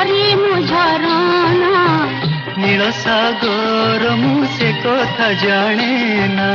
परी मु झरना नील सागर मु से कथा जाने ना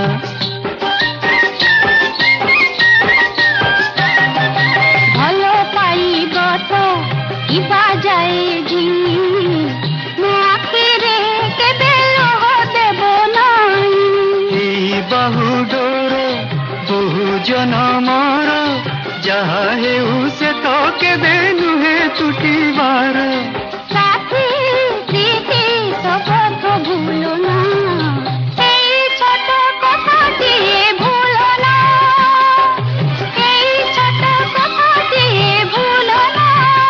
भल पाइब तो इबा जाए जी मो आखिरे केबे लुह देब नाही एई बाहु डोर बहु जनमर जहा हेउ से तो केबे नुहे टूटिबार साथी प्रीति सब तो भूलो ना एई छोट कथाटिए भूलो ना एई छोट कथाटिए भूलो ना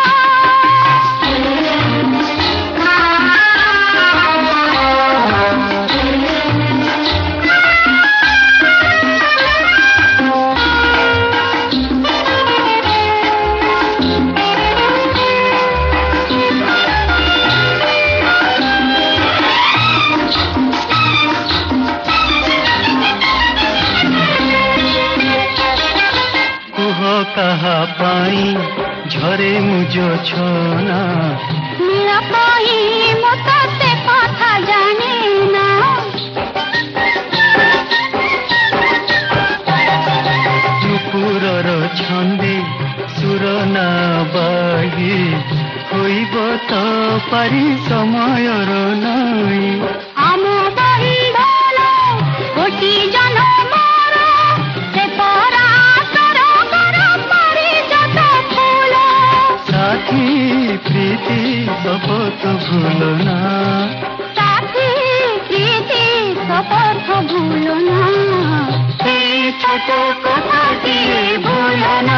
कहा पाई झरे मुझ छोना नीला पाई मोता से कथा जाने ना नुपुरर छंदे सुरना बाही होइब तो पारी समयर नाई आम बंधन कोटि जनमर से पराशर कर परिजत फूल साथी प्रीति शपथ भूलना साथी प्रीति शपथ भूलना छोट कथाटिए भूलना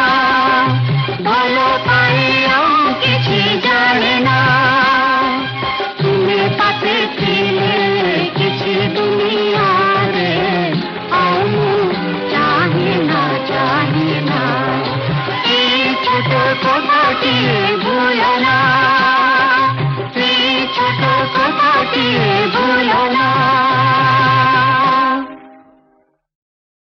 भल पाई आउ किछि जाने ना तुम्हें पाते थिले किछि दुनिया रे आउ चाहे ना ए छोट कथाटिए भूलना